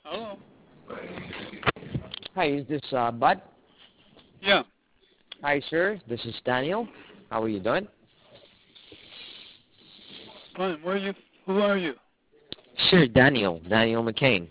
Hello? Hi, is this Bud? Yeah. Hi, sir. This is Daniel. How are you doing? Fine. Who are you? Sure, Daniel McCain.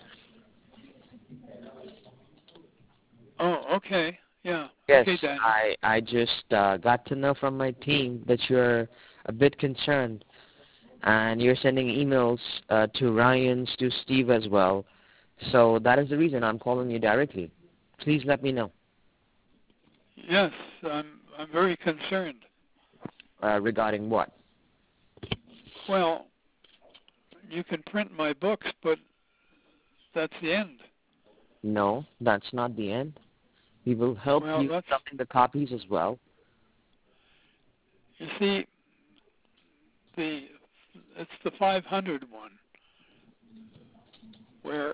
Oh, okay. Yeah. Yes, Okay, Daniel. I just got to know from my team that you're a bit concerned, and you're sending emails to Ryan's, to Steve as well. So that is the reason I'm calling you directly. Please let me know Yes, I'm very concerned. regarding what. Well, you can print my books, but that's the end. No, that's not the end. We will help Well, you selling the copies as well. you see, it's the 500 one where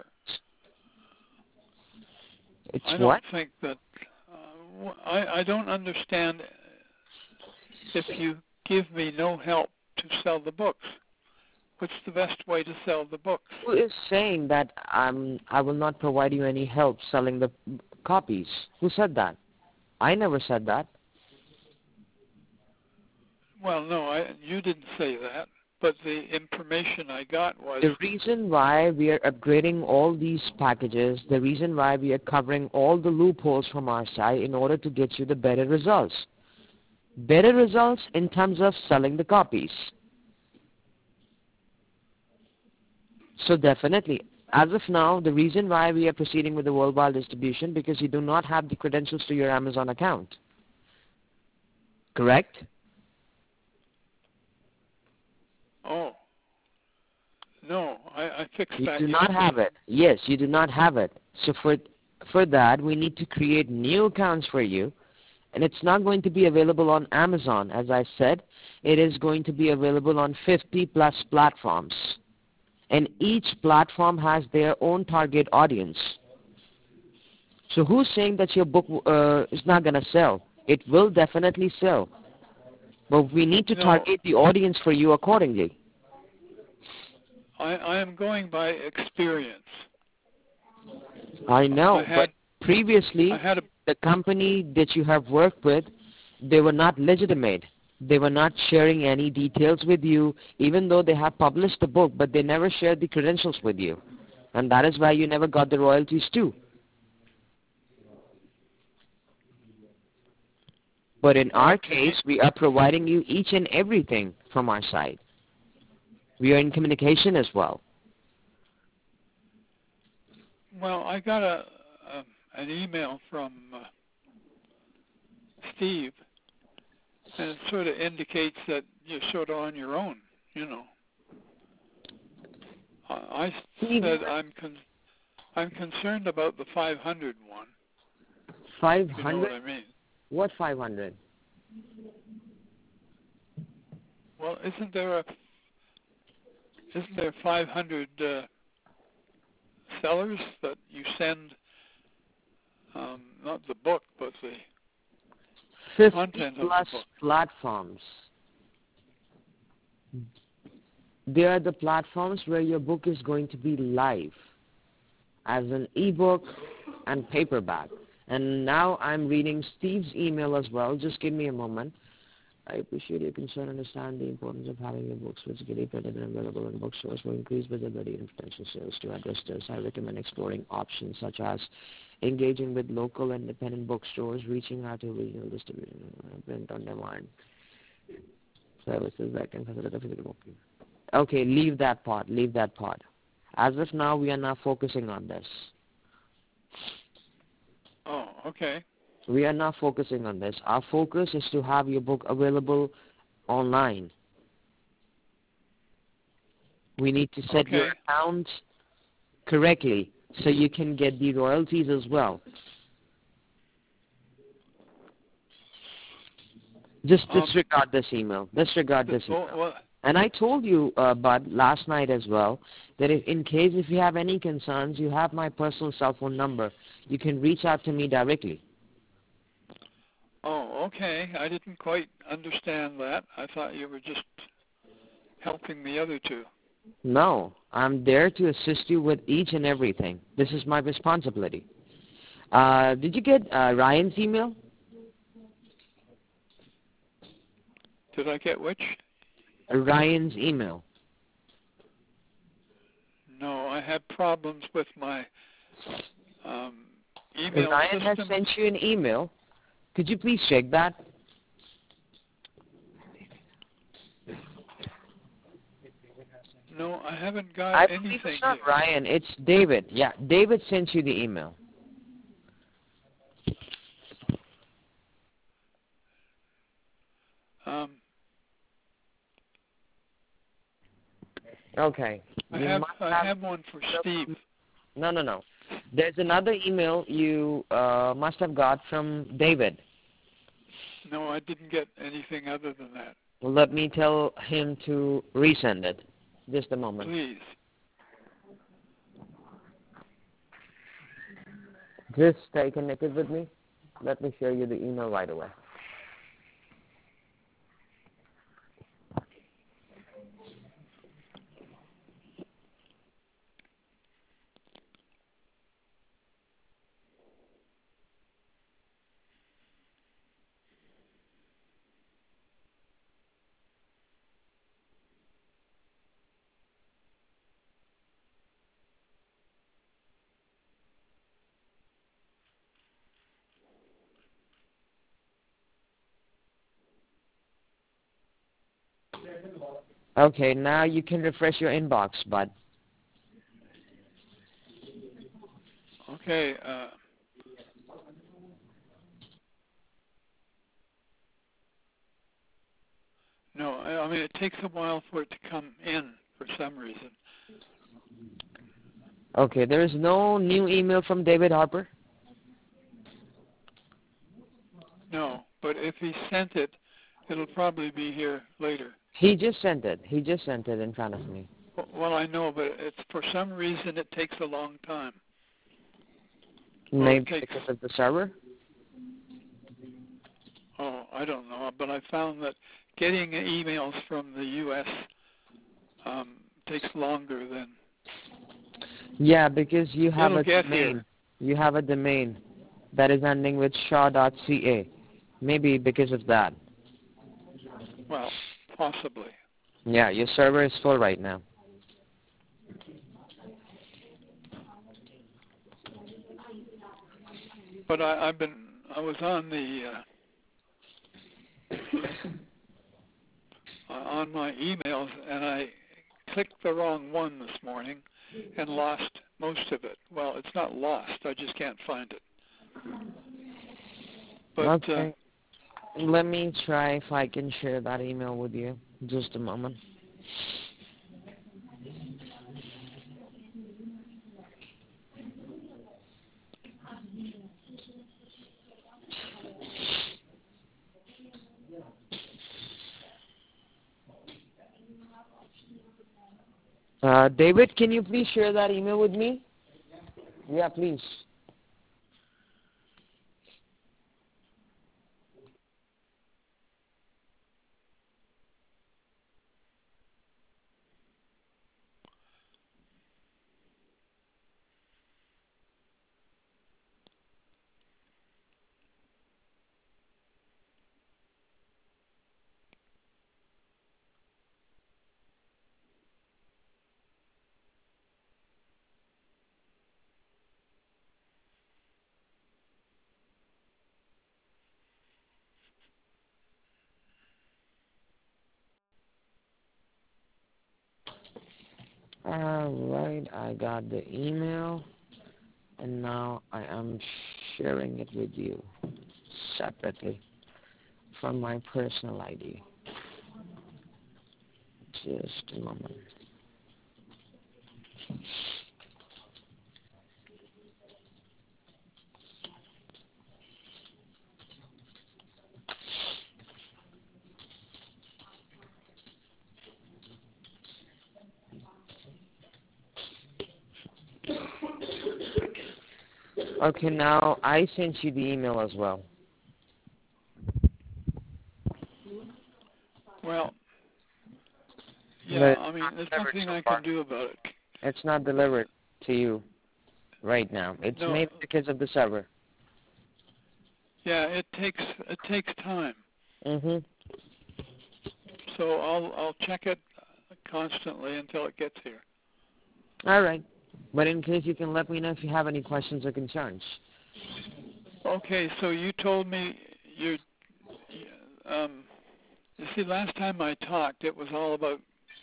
It's I don't what? think that I don't understand if you give me no help to sell the books. What's the best way to sell the books? Who is saying that I will not provide you any help selling the copies? Who said that? I never said that. Well, no, you didn't say that, but the information I got was The reason why we are upgrading all these packages, the reason why we are covering all the loopholes from our side in order to get you the better results. Better results in terms of selling the copies. So definitely, as of now, the reason why we are proceeding with the worldwide distribution because you do not have the credentials to your Amazon account. Correct? oh no, I fixed You that do not have yesterday. it. Yes, you do not have it. So for that, we need to create new accounts for you, and it's not going to be available on Amazon. As I said, it is going to be available on 50 plus platforms, and each platform has their own target audience. So who's saying that your book is not going to sell? It will definitely sell, but we need to No, target the audience for you accordingly. I am going by experience. I I know, but had I previously, had a the company that you have worked with, they were not legitimate. They were not sharing any details with you, even though they have published the book, but they never shared the credentials with you. And that is why you never got the royalties too. But in our case, okay. we are providing you each and everything from our side. We are in communication as well. Well, I got an email from Steve, and it sort of indicates that you're sort of on your own. You know, I Steve, said I'm concerned about the 500 one. If you know what 500? I mean. What 500? Well, isn't there 500 sellers that you send not the book but the 50 content of the plus book? platforms. They are the platforms where your book is going to be live as an ebook and paperback. And now I'm reading Steve's email as well. Just give me a moment. I appreciate your concern and understand the importance of having your books physically printed and available in bookstores for increased visibility and potential sales. To address this, I recommend exploring options such as engaging with local independent bookstores, reaching out to regional distributors, print on demand services that can facilitate physical booking. Okay, leave that part. Leave that part. As of now, we are not focusing on this. Oh, okay. We are not focusing on this. Our focus is to have your book available online. We need to set your Okay. account correctly so you can get the royalties as well. Just Um. disregard this email. Disregard this email. Well, And I told you, Bud, last night as well, that in case if you have any concerns, you have my personal cell phone number. You can reach out to me directly. oh, okay. I didn't quite understand that. I thought you were just helping the other two. No, I'm there to assist you with each and everything. This is my responsibility. Did you get Ryan's email? Did I get which? Ryan's email. No, I have problems with my email Ryan has system. sent you an email. Could you please check that? No, I haven't I got believe anything it's not here. Ryan, it's David. Yeah, David sent you the email. Um, Okay. I You have must I have have one for Steve. no. There's another email you must have got from David. No, I didn't get anything other than that. Let me tell him to resend it. Just a moment. Please. Just stay connected with me. Let me share you the email right away. Okay, now you can refresh your inbox, bud. Okay. No, I mean it takes a while for it to come in for some reason. Okay, there is no new email from David Harper? No, but if he sent it, it'll probably be here later. He just sent it. He just sent it in front of me. Well, I know, but it's for some reason it takes a long time. Well, it Maybe takes, because of the server? I don't know, but I found that getting emails from the U.S. Takes longer than Yeah, because you have it'll a get domain. here. You have a domain that is ending with shaw.ca. Maybe because of that. Well, possibly. Yeah, your server is full right now. But I was on the on my emails and I clicked the wrong one this morning and lost most of it. Well, it's not lost. I just can't find it. But Okay. Let me try if I can share that email with you. Just a moment. David, can you please share that email with me? Yeah, please. Alright, I got the email, and now I am sharing it with you separately from my personal ID. Just a moment. Okay, now I sent you the email as well. well, Yeah, But I mean, there's delivered nothing so I far. can do about it. It's not delivered to you right now. It's No, made because of the server. yeah, it takes time. Mhm. So I'll check it constantly until it gets here. All right. But in case, you can let me know if you have any questions or concerns. Okay, so you told me um, you see, last time I talked, it was all about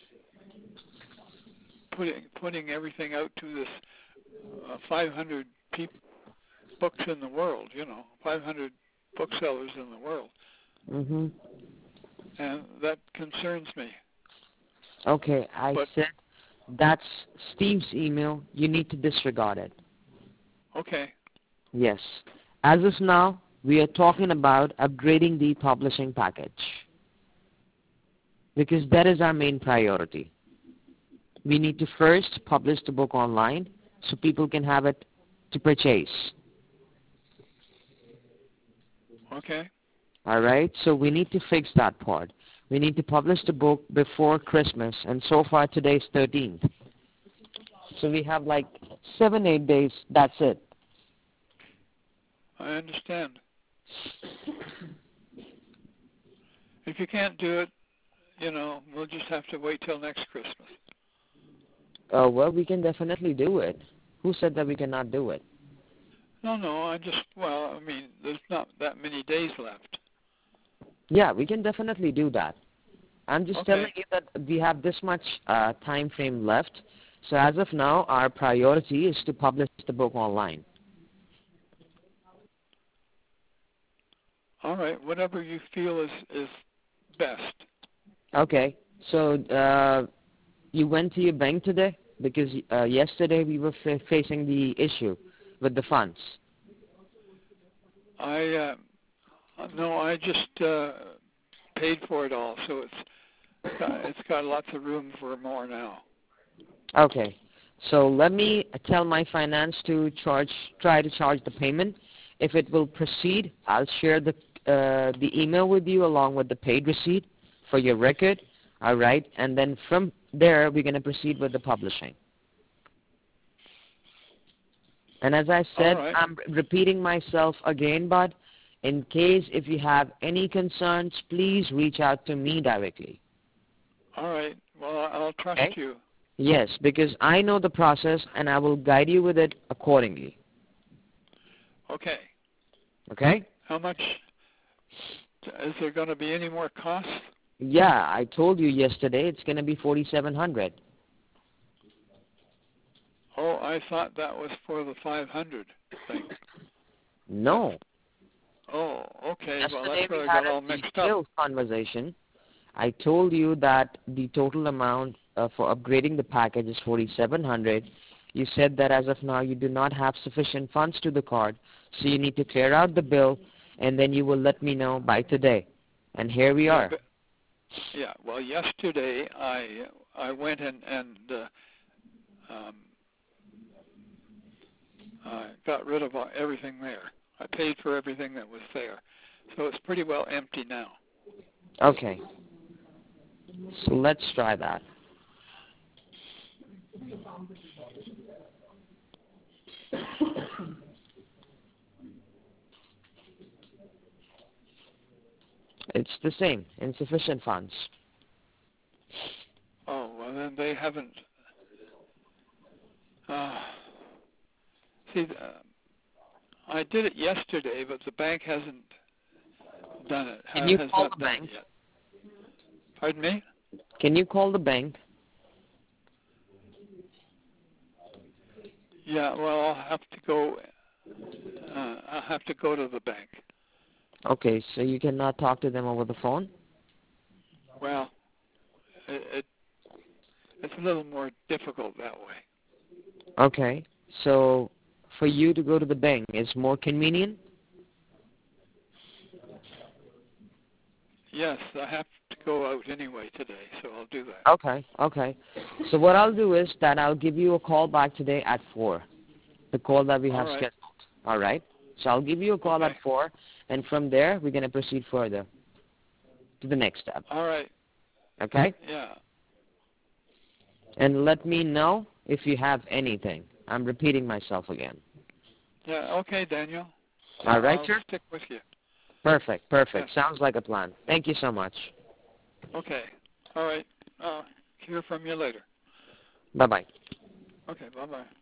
putting everything out to this 500 books in the world. 500 booksellers in the world, Mhm. and that concerns me. Okay, I But said that's Steve's email. You need to disregard it. okay, Yes. As of now, we are talking about upgrading the publishing package because that is our main priority. We need to first publish the book online so people can have it to purchase. okay, All right? So we need to fix that part. We need to publish the book before Christmas, and so far today's 13th. So we have like 7-8 days. That's it. I understand. If you can't do it, we'll just have to wait till next Christmas. Well, we can definitely do it. Who said that we cannot do it? No, I mean, there's not that many days left. Yeah, we can definitely do that. I'm just Okay. telling you that we have this much time frame left. So as of now, our priority is to publish the book online. All right, whatever you feel is best. Okay. So you went to your bank today? Because yesterday we were facing the issue with the funds. I just paid for it all, so it's got lots of room for more now. Okay. So let me tell my finance to try to charge the payment. If it will proceed, I'll share the email with you along with the paid receipt for your record. All right. And then from there, we're going to proceed with the publishing. And as I All said, right. I'm repeating myself again, but in case if you have any concerns, please reach out to me directly. All right. Well, I'll trust Okay? you. Yes, because I know the process and I will guide you with it accordingly. Okay. Okay? How much is there going to be any more costs? Yeah, I told you yesterday it's going to be 4,700. Oh, I thought that was for the 500 thing. No. Oh, okay. Well, Yesterday that's we where I had got all a mixed up. detailed conversation. I told you that the total amount for upgrading the package is 4,700. You said that as of now you do not have sufficient funds to the card, so you need to clear out the bill, and then you will let me know by today. And here we are. Yeah. Well, yesterday I went and um, got rid of everything there. I paid for everything that was there, so it's pretty well empty now. Okay. So let's try that. It's the same, insufficient funds. Oh, well then they haven't. Uh, see, I did it yesterday, but the bank hasn't done it. Can you Has call not the done it bank? yet. Pardon me? Can you call the bank? Yeah. Well, I'll have to go. I'll have to go to the bank. Okay, so you cannot talk to them over the phone? Well, it's a little more difficult that way. Okay, so for you to go to the bank is more convenient? Yes, I have to go out anyway today, so I'll do that. Okay. So what I'll do is that I'll give you a call back today at 4, the call that we All have right. scheduled. All right? So I'll give you a call Okay. at 4, and from there we're going to proceed further to the next step. All right. Okay? Yeah. And let me know if you have anything. I'm repeating myself again. Yeah, okay, Daniel. All right, I'll sir? stick with you. Perfect. Yes. Sounds like a plan. Thank you so much. Okay. All right. Hear from you later. Bye-bye. Okay, bye-bye.